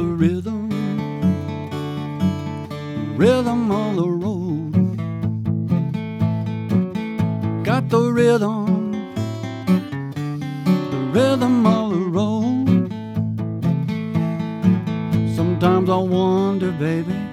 the rhythm of the road. Got the rhythm of the road. Sometimes I wonder, baby,